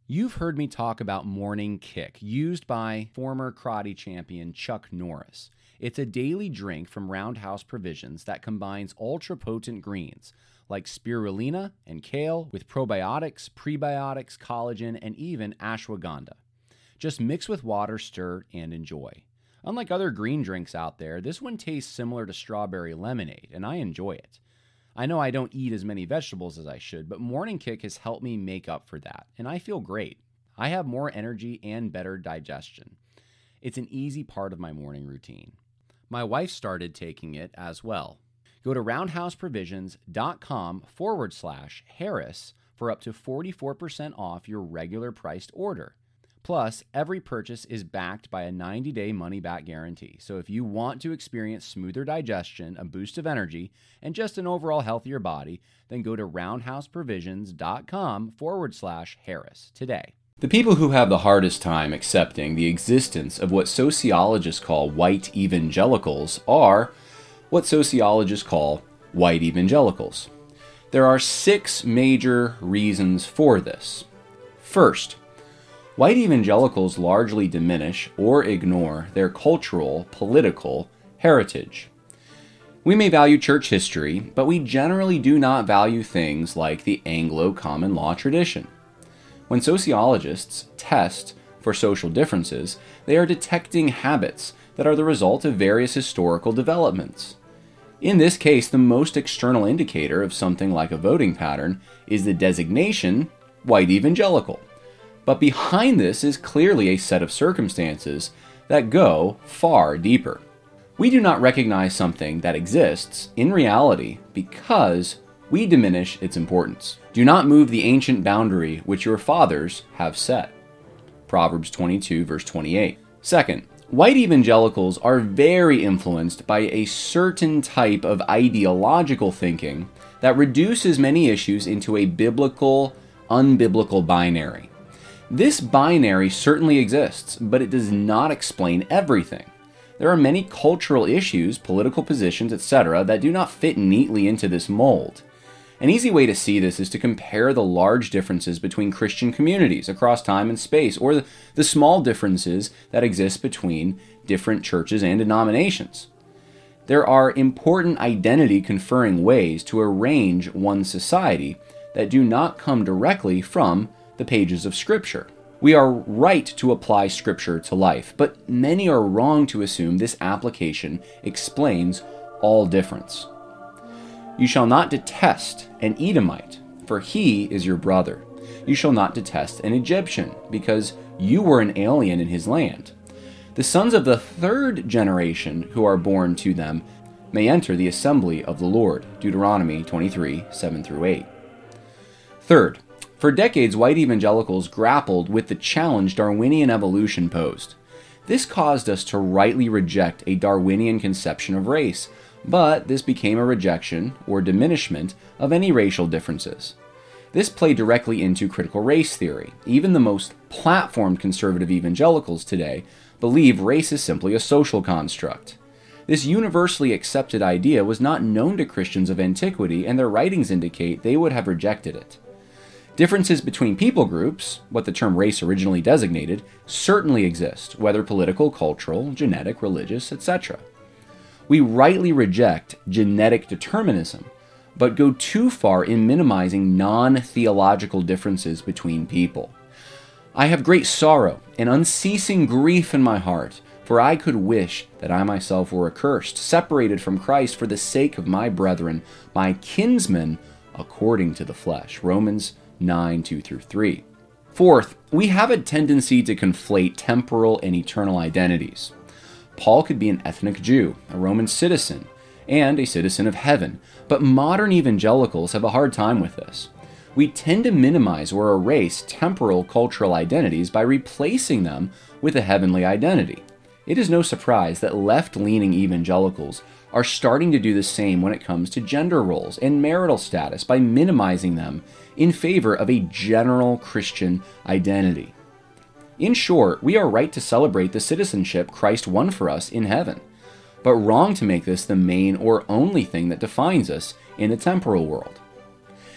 You've heard me talk about Morning Kick, used by former karate champion Chuck Norris. It's a daily drink from Roundhouse Provisions that combines ultra-potent greens like spirulina and kale with probiotics, prebiotics, collagen, and even ashwagandha. Just mix with water, stir, and enjoy. Unlike other green drinks out there, this one tastes similar to strawberry lemonade, and I enjoy it. I know I don't eat as many vegetables as I should, but Morning Kick has helped me make up for that, and I feel great. I have more energy and better digestion. It's an easy part of my morning routine. My wife started taking it as well. Go to roundhouseprovisions.com/Harris for up to 44% off your regular priced order. Plus, every purchase is backed by a 90-day money-back guarantee. So if you want to experience smoother digestion, a boost of energy, and just an overall healthier body, then go to roundhouseprovisions.com/Harris today. The people who have the hardest time accepting the existence of what sociologists call white evangelicals are what sociologists call white evangelicals. There are 6 major reasons for this. First, white evangelicals largely diminish or ignore their cultural, political heritage. We may value church history, but we generally do not value things like the Anglo common law tradition. When sociologists test for social differences, they are detecting habits that are the result of various historical developments. In this case, the most external indicator of something like a voting pattern is the designation white evangelical. But behind this is clearly a set of circumstances that go far deeper. We do not recognize something that exists in reality because we diminish its importance. Do not move the ancient boundary which your fathers have set. Proverbs 22, verse 28. Second, white evangelicals are very influenced by a certain type of ideological thinking that reduces many issues into a biblical, unbiblical binary. This binary certainly exists, but it does not explain everything. There are many cultural issues, political positions, etc. that do not fit neatly into this mold. An easy way to see this is to compare the large differences between Christian communities across time and space, or the small differences that exist between different churches and denominations. There are important identity-conferring ways to arrange one society that do not come directly from the pages of Scripture. We are right to apply Scripture to life, but many are wrong to assume this application explains all difference. You shall not detest an Edomite, for he is your brother. You shall not detest an Egyptian, because you were an alien in his land. The sons of the 3rd generation who are born to them may enter the assembly of the Lord. Deuteronomy 23, 7-8. Third, for decades, white evangelicals grappled with the challenge Darwinian evolution posed. This caused us to rightly reject a Darwinian conception of race, but this became a rejection or diminishment of any racial differences. This played directly into critical race theory. Even the most platformed conservative evangelicals today believe race is simply a social construct. This universally accepted idea was not known to Christians of antiquity, and their writings indicate they would have rejected it. Differences between people groups, what the term race originally designated, certainly exist, whether political, cultural, genetic, religious, etc. We rightly reject genetic determinism, but go too far in minimizing non-theological differences between people. I have great sorrow and unceasing grief in my heart, for I could wish that I myself were accursed, separated from Christ for the sake of my brethren, my kinsmen, according to the flesh. Romans 9, 2-3. Fourth, we have a tendency to conflate temporal and eternal identities. Paul could be an ethnic Jew, a Roman citizen, and a citizen of heaven, but modern evangelicals have a hard time with this. We tend to minimize or erase temporal cultural identities by replacing them with a heavenly identity. It is no surprise that left-leaning evangelicals are starting to do the same when it comes to gender roles and marital status by minimizing them in favor of a general Christian identity. In short, we are right to celebrate the citizenship Christ won for us in heaven, but wrong to make this the main or only thing that defines us in the temporal world.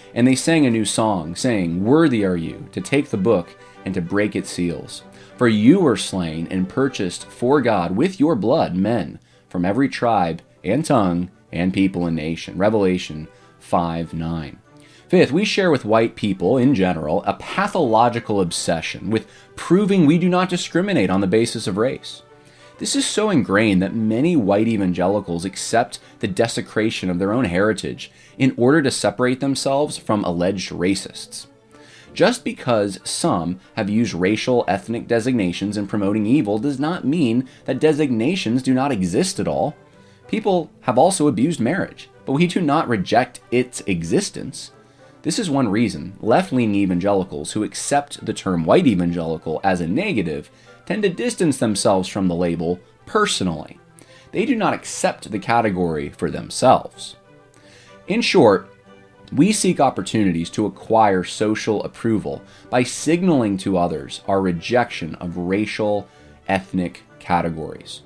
And they sang a new song, saying, "Worthy are you to take the book and to break its seals. For you were slain and purchased for God with your blood men from every tribe and tongue and people and nation." Revelation 5:9. Fifth, we share with white people in general a pathological obsession with proving we do not discriminate on the basis of race. This is so ingrained that many white evangelicals accept the desecration of their own heritage in order to separate themselves from alleged racists. Just because some have used racial ethnic designations in promoting evil does not mean that designations do not exist at all. People have also abused marriage, but we do not reject its existence. This is one reason left-leaning evangelicals who accept the term white evangelical as a negative tend to distance themselves from the label personally. They do not accept the category for themselves. In short, we seek opportunities to acquire social approval by signaling to others our rejection of racial, ethnic categories.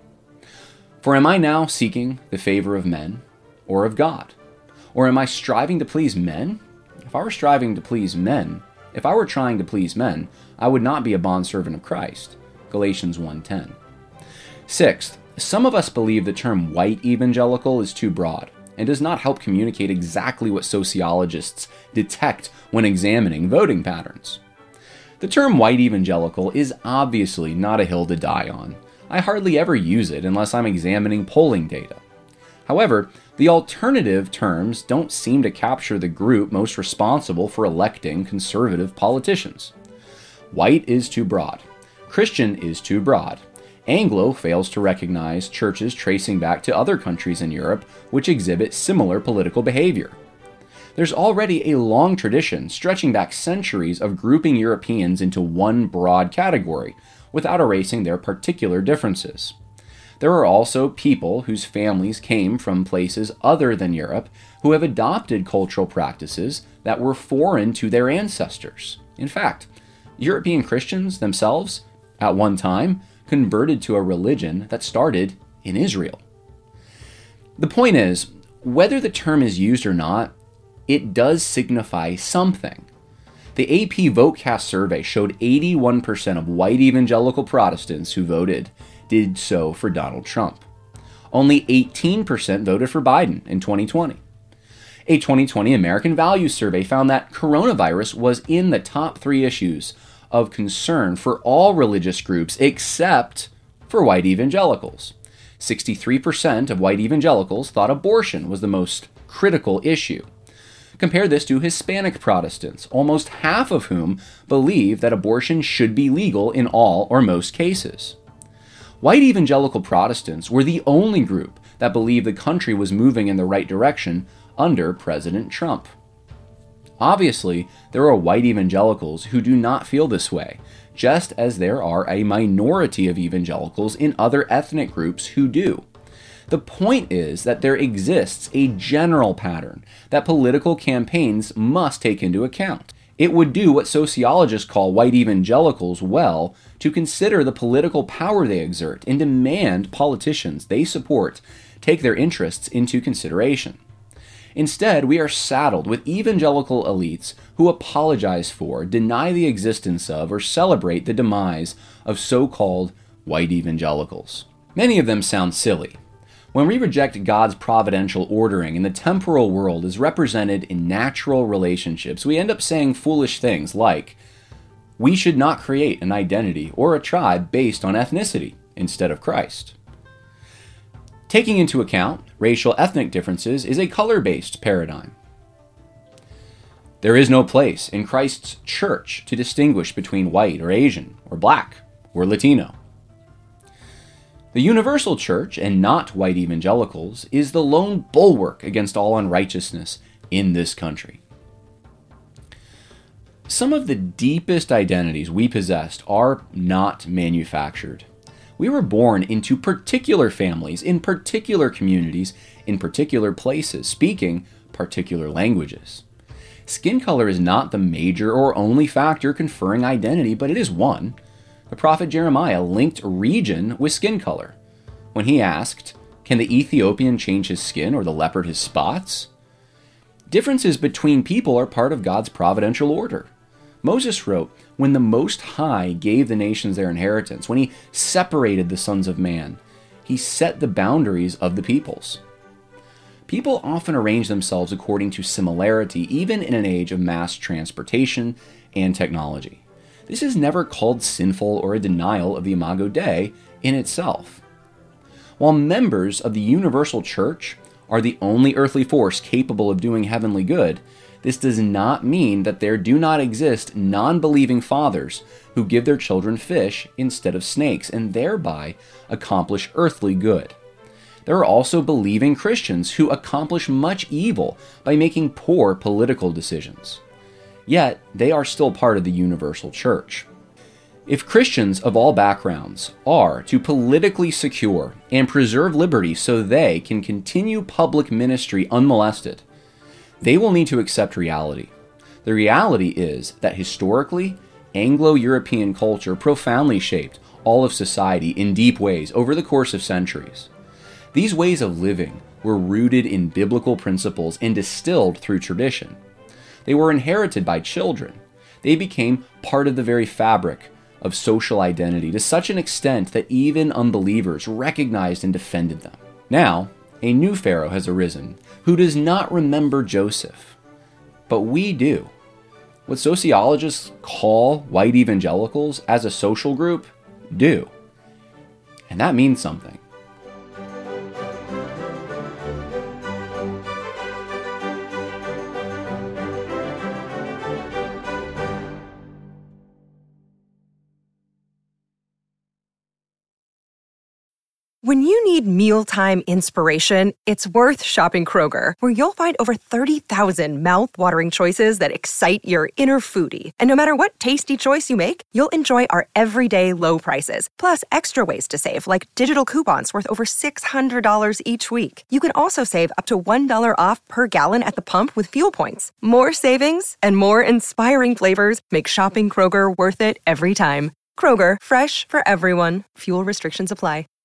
For am I now seeking the favor of men or of God? Or am I striving to please men? If I were trying to please men, I would not be a bondservant of Christ. Galatians 1:10. Sixth, some of us believe the term white evangelical is too broad and does not help communicate exactly what sociologists detect when examining voting patterns. The term white evangelical is obviously not a hill to die on. I hardly ever use it unless I'm examining polling data. However, the alternative terms don't seem to capture the group most responsible for electing conservative politicians. White is too broad. Christian is too broad. Anglo fails to recognize churches tracing back to other countries in Europe which exhibit similar political behavior. There's already a long tradition stretching back centuries of grouping Europeans into one broad category without erasing their particular differences. There are also people whose families came from places other than Europe who have adopted cultural practices that were foreign to their ancestors. In fact, European Christians themselves, at one time, converted to a religion that started in Israel. The point is, whether the term is used or not, it does signify something. The AP VoteCast survey showed 81% of white evangelical Protestants who voted did so for Donald Trump. Only 18% voted for Biden in 2020. A 2020 American Values survey found that coronavirus was in the top 3 issues of concern for all religious groups except for white evangelicals. 63% of white evangelicals thought abortion was the most critical issue. Compare this to Hispanic Protestants, almost half of whom believe that abortion should be legal in all or most cases. White evangelical Protestants were the only group that believed the country was moving in the right direction under President Trump. Obviously, there are white evangelicals who do not feel this way, just as there are a minority of evangelicals in other ethnic groups who do. The point is that there exists a general pattern that political campaigns must take into account. It would do what sociologists call white evangelicals well to consider the political power they exert and demand politicians they support take their interests into consideration. Instead, we are saddled with evangelical elites who apologize for, deny the existence of, or celebrate the demise of so-called white evangelicals. Many of them sound silly. When we reject God's providential ordering in the temporal world as represented in natural relationships, we end up saying foolish things like, we should not create an identity or a tribe based on ethnicity instead of Christ. Taking into account racial ethnic differences is a color-based paradigm. There is no place in Christ's church to distinguish between white or Asian or black or Latino. The universal church, and not white evangelicals, is the lone bulwark against all unrighteousness in this country. Some of the deepest identities we possessed are not manufactured. We were born into particular families, in particular communities, in particular places, speaking particular languages. Skin color is not the major or only factor conferring identity, but it is one. The prophet Jeremiah linked region with skin color. When he asked, "Can the Ethiopian change his skin or the leopard his spots?" Differences between people are part of God's providential order. Moses wrote, "When the Most High gave the nations their inheritance, when he separated the sons of man, he set the boundaries of the peoples." People often arrange themselves according to similarity, even in an age of mass transportation and technology. This is never called sinful or a denial of the Imago Dei in itself. While members of the universal church are the only earthly force capable of doing heavenly good, this does not mean that there do not exist non-believing fathers who give their children fish instead of snakes and thereby accomplish earthly good. There are also believing Christians who accomplish much evil by making poor political decisions. Yet, they are still part of the universal church. If Christians of all backgrounds are to politically secure and preserve liberty so they can continue public ministry unmolested, they will need to accept reality. The reality is that historically, Anglo-European culture profoundly shaped all of society in deep ways over the course of centuries. These ways of living were rooted in biblical principles and distilled through tradition. They were inherited by children. They became part of the very fabric of social identity to such an extent that even unbelievers recognized and defended them. Now, a new Pharaoh has arisen who does not remember Joseph, but we do. What sociologists call white evangelicals as a social group do. And that means something. When you need mealtime inspiration, it's worth shopping Kroger, where you'll find over 30,000 mouth-watering choices that excite your inner foodie. And no matter what tasty choice you make, you'll enjoy our everyday low prices, plus extra ways to save, like digital coupons worth over $600 each week. You can also save up to $1 off per gallon at the pump with fuel points. More savings and more inspiring flavors make shopping Kroger worth it every time. Kroger, fresh for everyone. Fuel restrictions apply.